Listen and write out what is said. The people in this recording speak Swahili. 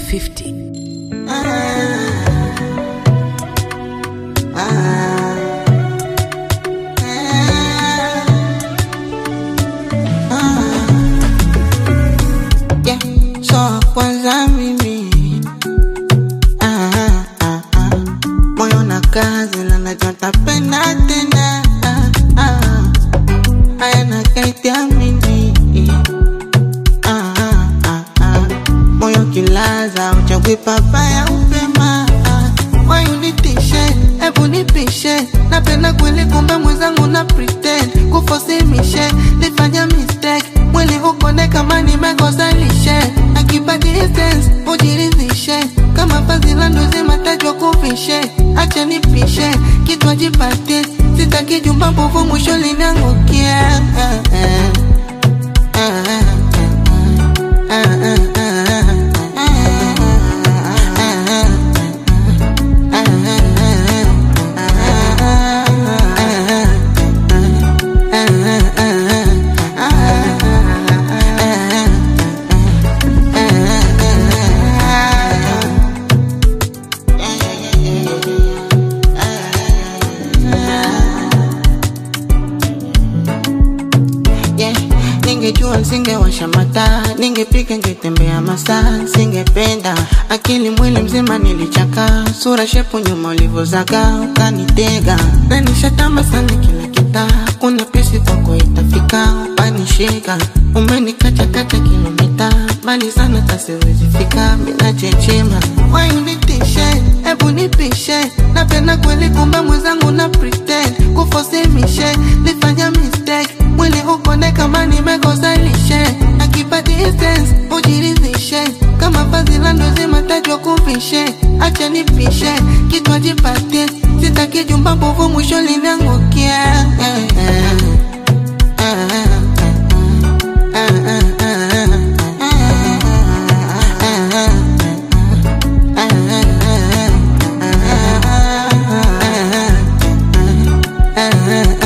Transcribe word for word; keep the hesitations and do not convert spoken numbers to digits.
fifty. Kwanza mimi ah, ah, ah. Moyo na kazi na najua tapenda tena ah, ah. Haya na kaitia mimi ah, ah, ah, ah. Moyo kilaza uchagui papaya upema ah. Why unitishe, ebu nipishe. Napenda kweli kumbe mwenzangu na pretend kufosimishe, nifanya mistake. Mwili ukone kama nimekosa lishe. Akipa distance, ujiridhishe. Kama fazila ndozi matajwa kufishe. Acha nipishe, kitwa jipatie. Sitaki jumba mbovu mwisho linangukia ah, ah, ah, ah, ah, ah, ah. Ningejua nisingewasha mataa, ningepika ningetembea masaa, singependa akili mwili mzima nilichaka, sura shepu nyuma ulivyozaga ukanitega, na nishatamba sana kila kitaa, kuna pesi kwako itafika upanishika, umenikacha kata kilomita mbali sana tasiwezi fika, mina chechema. Why unitishe, ebu nipishe. Napenda kweli kumbe mwenzangu na pretend kufosimishe, nifanya mistake. Mwili ukone kama nimekosa lishe. Akipa distance, ujiridhishe. Kama fazila ndozi matajwa kufishe. Acha nipishe, kitwa jipatie. Sitaki jumba mbovu mwisho linangukia Uh-huh.